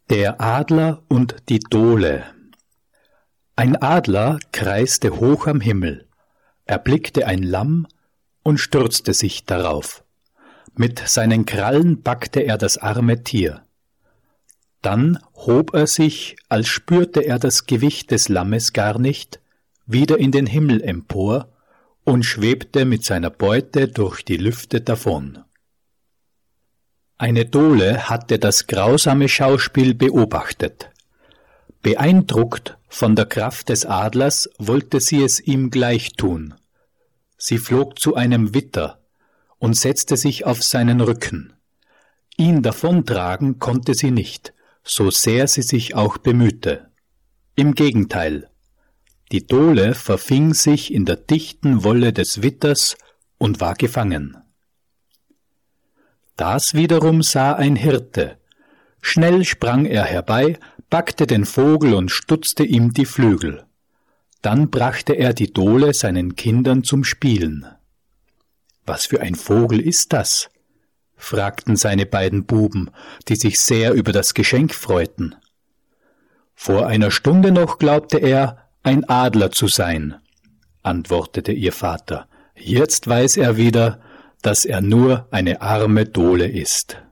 Der Adler und die Dole. Ein Adler kreiste hoch am Himmel, erblickte ein Lamm und stürzte sich darauf. Mit seinen Krallen packte er das arme Tier. Dann hob er sich, als spürte er das Gewicht des Lammes gar nicht, wieder in den Himmel empor und schwebte mit seiner Beute durch die Lüfte davon. Eine Dole hatte das grausame Schauspiel beobachtet. Beeindruckt von der Kraft des Adlers wollte sie es ihm gleich tun. Sie flog zu einem Witter und setzte sich auf seinen Rücken. Ihn davontragen konnte sie nicht, so sehr sie sich auch bemühte. Im Gegenteil, die Dole verfing sich in der dichten Wolle des Witters und war gefangen. Das wiederum sah ein Hirte. Schnell sprang er herbei, packte den Vogel und stutzte ihm die Flügel. Dann brachte er die Dole seinen Kindern zum Spielen. »Was für ein Vogel ist das?« fragten seine beiden Buben, die sich sehr über das Geschenk freuten. »Vor einer Stunde noch glaubte er, ein Adler zu sein«, antwortete ihr Vater. »Jetzt weiß er wieder, dass er nur eine arme Dole ist.«